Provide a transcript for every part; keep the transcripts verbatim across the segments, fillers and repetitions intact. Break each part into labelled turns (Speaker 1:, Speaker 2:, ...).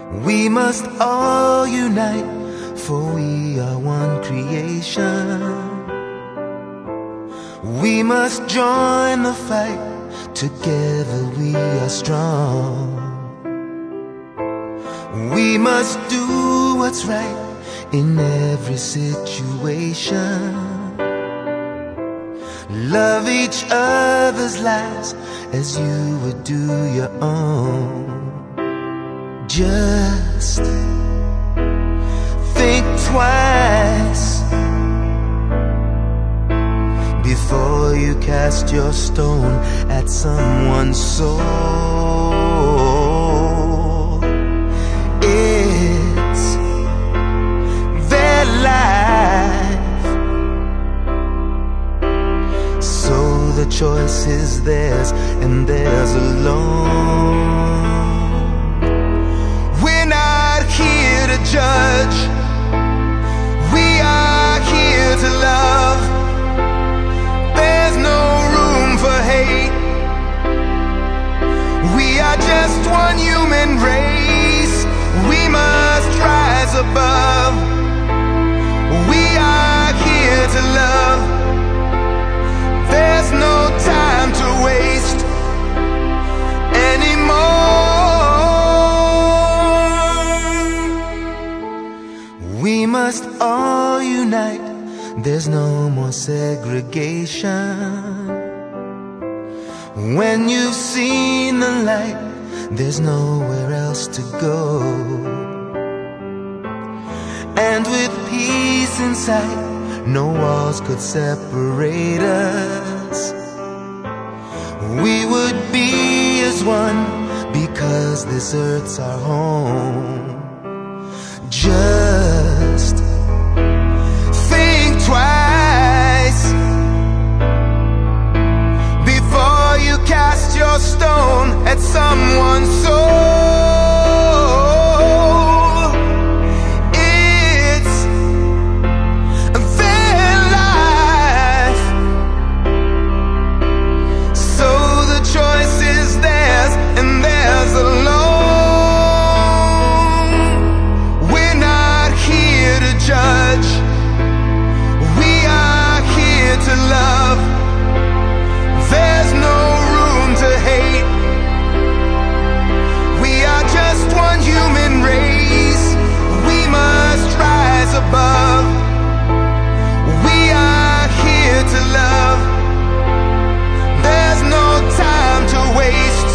Speaker 1: We must all unite, for we are one creation. We must join the fight, together we are strong. We must do what's right in every situation. Love each other's lives as you would do your own. Just think twice before you cast your stone at someone's soul. It's their life, so the choice is theirs and theirs alone. Judge, we are here to love. There's no room for hate. We are just one human race. We must rise above. We are here to love. There's no time to waste anymore. We must all unite, there's no more segregation. When you've seen the light, there's nowhere else to go. And with peace in sight, no walls could separate us. We would be as one, because this earth's our home. Just think twice before you cast your stone at someone's soul. It's their life, so the choice is theirs and theirs alone. Judge, we are here to love. There's no room to hate. We are just one human race. We must rise above. We are here to love. There's no time to waste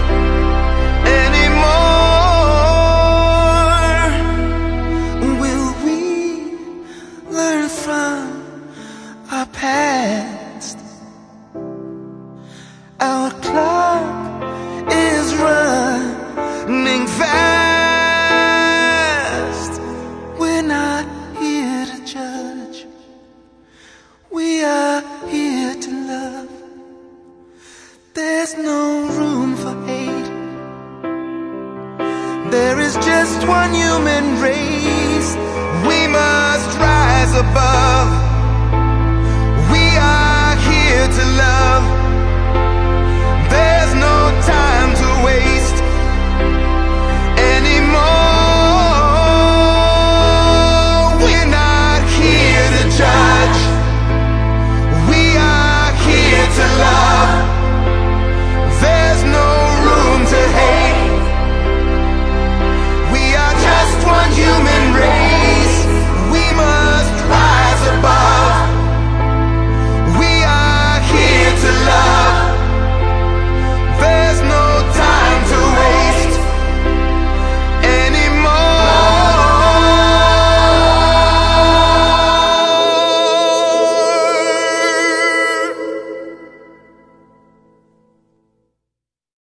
Speaker 1: anymore. Will we learn from our past? Our clock is running fast. We're not here to judge. We are here to love. There's no room for hate. There is just one human race. We must rise above.